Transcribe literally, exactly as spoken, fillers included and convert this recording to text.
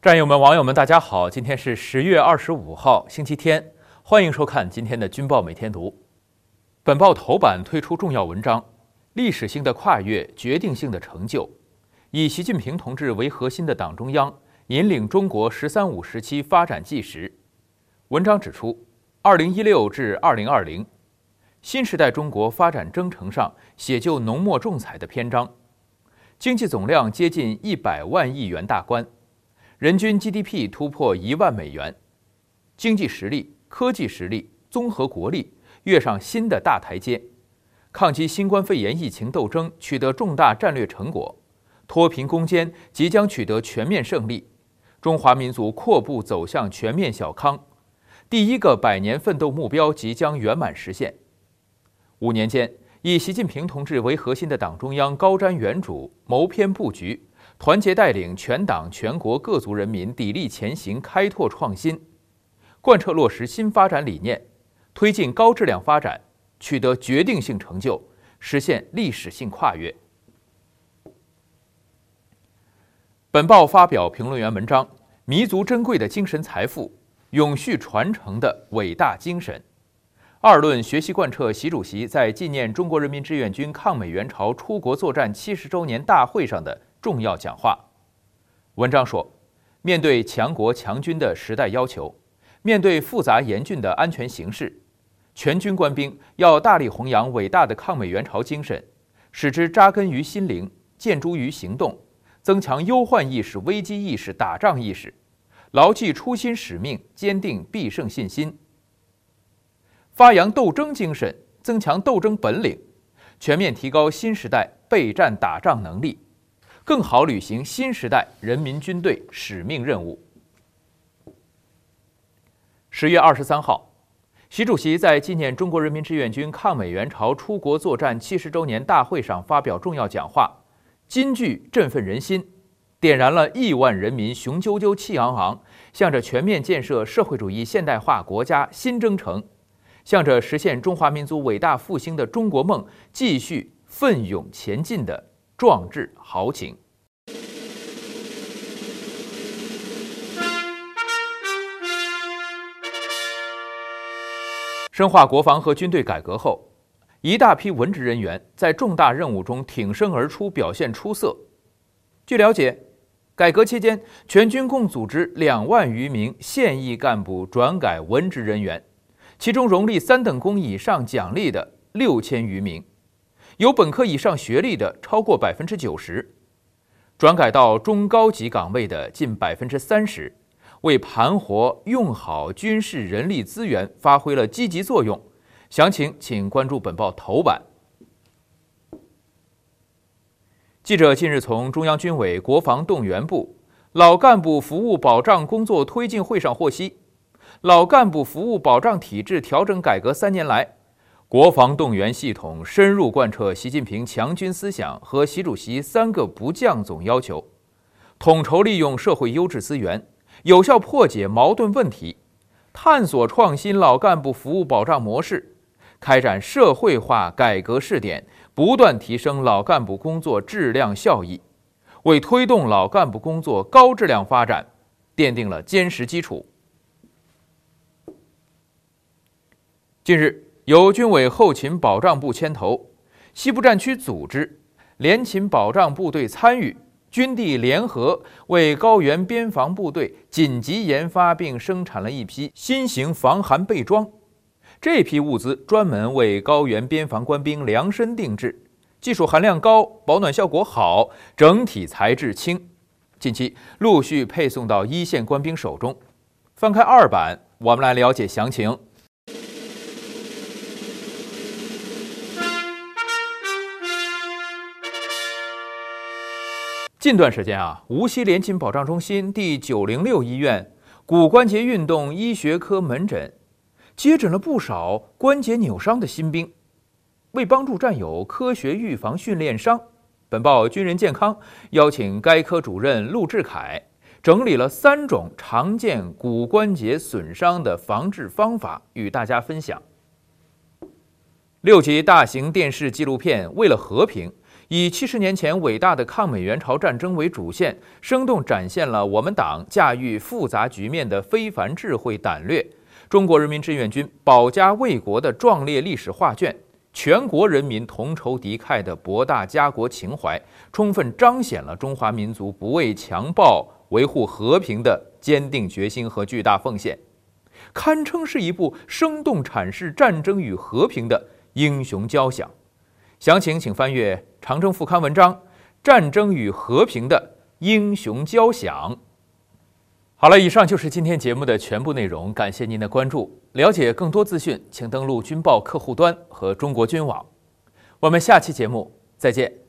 战友们、网友们，大家好！今天是十月二十五号，星期天，欢迎收看今天的《军报每天读》。本报头版推出重要文章：历史性的跨越，决定性的成就。以习近平同志为核心的党中央引领中国“十三五”时期发展纪实。文章指出，二零一六至二零二零，新时代中国发展征程上写就浓墨重彩的篇章，经济总量接近一百万亿元大关。人均 G D P 突破一万美元，经济实力、科技实力、综合国力跃上新的大台阶，抗击新冠肺炎疫情斗争取得重大战略成果，脱贫攻坚即将取得全面胜利，中华民族阔步走向全面小康，第一个百年奋斗目标即将圆满实现。五年间，以习近平同志为核心的党中央高瞻远瞩，谋篇布局，团结带领全党全国各族人民砥砺前行，开拓创新，贯彻落实新发展理念，推进高质量发展，取得决定性成就，实现历史性跨越。本报发表评论员文章：弥足珍贵的精神财富，永续传承的伟大精神。二论学习贯彻习主席在纪念中国人民志愿军抗美援朝出国作战七十周年大会上的重要讲话。文章说，面对强国强军的时代要求，面对复杂严峻的安全形势，全军官兵要大力弘扬伟大的抗美援朝精神，使之扎根于心灵，建诸于行动，增强忧患意识、危机意识、打仗意识，牢记初心使命，坚定必胜信心，发扬斗争精神，增强斗争本领，全面提高新时代备战打仗能力，更好履行新时代人民军队使命任务。十月二十三号，习主席在纪念中国人民志愿军抗美援朝出国作战七十周年大会上发表重要讲话，金句振奋人心，点燃了亿万人民雄赳赳气昂昂，向着全面建设社会主义现代化国家新征程，向着实现中华民族伟大复兴的中国梦继续奋勇前进的壮志豪情。深化国防和军队改革后，一大批文职人员在重大任务中挺身而出，表现出色。据了解，改革期间，全军共组织两万余名现役干部转改文职人员，其中荣立三等功以上奖励的六千余名，有本科以上学历的超过百分之九十，转改到中高级岗位的近百分之三十，为盘活用好军事人力资源发挥了积极作用。详情请关注本报头版。记者近日从中央军委国防动员部老干部服务保障工作推进会上获悉，老干部服务保障体制调整改革三年来，国防动员系统深入贯彻习近平强军思想和习主席三个不降总要求，统筹利用社会优质资源，有效破解矛盾问题，探索创新老干部服务保障模式，开展社会化改革试点，不断提升老干部工作质量效益，为推动老干部工作高质量发展奠定了坚实基础。近日，由军委后勤保障部牵头，西部战区组织，联勤保障部队参与，军地联合为高原边防部队紧急研发并生产了一批新型防寒备装。这批物资专门为高原边防官兵量身定制，技术含量高，保暖效果好，整体材质轻。近期陆续配送到一线官兵手中。翻开二版，我们来了解详情。近段时间啊，无锡联勤保障中心第九零六医院骨关节运动医学科门诊接诊了不少关节扭伤的新兵。为帮助战友科学预防训练伤，本报军人健康邀请该科主任陆志凯整理了三种常见骨关节损伤的防治方法与大家分享。六集大型电视纪录片《为了和平》 以七十年前伟大的抗美援朝战争为主线，生动展现了我们党驾驭复杂局面的非凡智慧胆略，中国人民志愿军保家卫国的壮烈历史画卷，全国人民同仇敌忾的博大家国情怀，充分彰显了中华民族不畏强暴、维护和平的坚定决心和巨大奉献，堪称是一部生动阐释战争与和平的英雄交响。详情请翻阅长征副刊文章《战争与和平的英雄交响》。好了，以上就是今天节目的全部内容，感谢您的关注。了解更多资讯，请登录军报客户端和中国军网。我们下期节目再见。